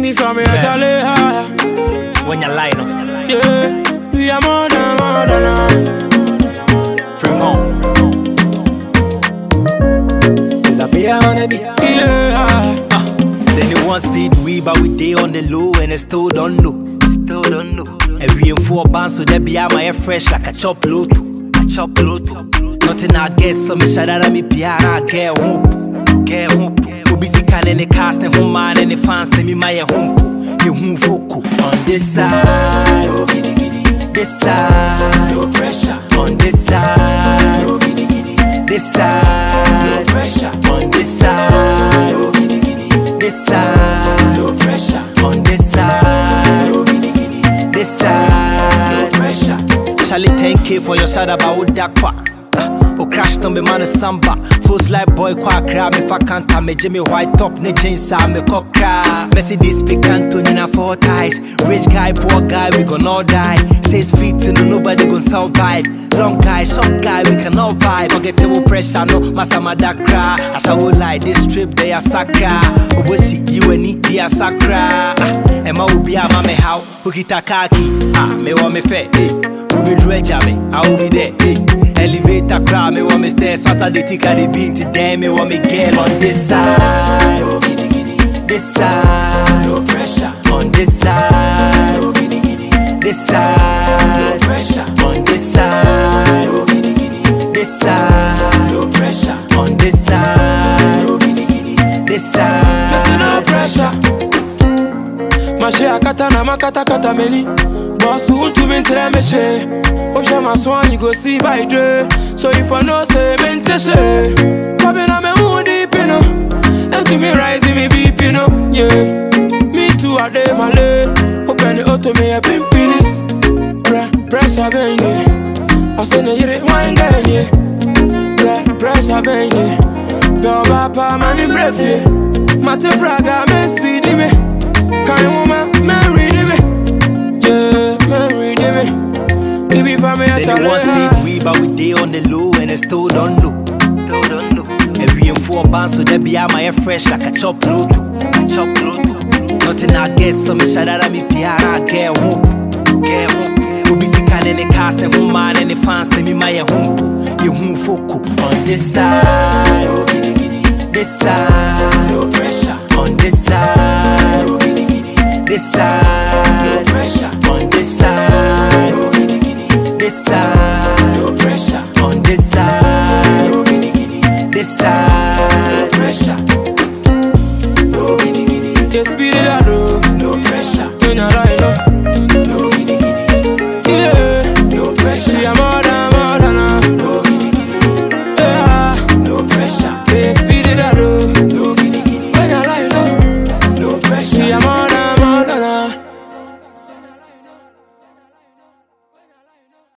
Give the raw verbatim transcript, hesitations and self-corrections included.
me from here, Charlie. When you lie, no. Yeah, we are more than more than uh. From home. There's a beer on the beat. Yeah. Uh, then they want speed we, but we day on the low and I still don't know. Still don't know. And we in four bands, so they be out my air fresh like a chop loto. A chop loto. Nothing I guess, so me shout out at me piara, get hope. Get hope. Busy can any cast and home man and the fans tell me my home. You who vocal on this side, oh, giddy, giddy. This side, no pressure on this side, oh, giddy, giddy. This side, no pressure on this side, oh, giddy, giddy. This side, no pressure on this side, oh, giddy, giddy. This side, no pressure. Charlie ten K for your side about that qua. O crash on me man a samba. Full slide boy kwa cry me fa kanta me Jimmy white top ne jeans a me cock cry. Mercedes picanto in a four ties. Rich guy, poor guy, we gon' all die. Six feet no nobody gon' survive. Long guy, short guy, we can all vibe. Forget the pressure, no masama da cry. I shall lie, this trip they are sacra. Obosi, you and it they are sacra. Emma will be a mame how, who kita kaki. Ah, me wa me fe, eh. Who be dredge me, I will be there, eh. Elevator crowd, me want me stairs faster they take the beat today, me want me get on this side, oh giddy giddy. This side, no pressure on this side, oh giddy giddy. This side, no pressure on this side, oh giddy giddy. This side, no pressure on this side, oh giddy giddy. This side, listen, no pressure. Mashe akata na makata kata meni. Boss who to me tell me she. Osha my swan you go see by Dre. So if I know say mente she. Coming on me who deep you know. And to me rising me beep you know. Yeah. Me too a day my lane. Open the auto me a pimpinis. Pressure bang yeah. I send a yere wine gang yeah. Pressure bang yeah. Go papa man in breath yeah. Mate braga me speedy me. Kind woman man reading me. Yeah, man reading me. If you find me a then they want speed we, but we day on the low and I still don't know. Still don't know. And we in four bands, so they be out my air fresh like a chop loto. A chop loto. Nothing I guess, so me shout out at me piara, get hope. Get hope. Who busy can any cast and home man and the fans tell me my home. You who vocal on this side, oh giddy giddy. This side, no pressure on this side, oh giddy giddy. This side, no pressure on this side, oh giddy giddy. This side, no pressure on this side, oh giddy giddy. This side.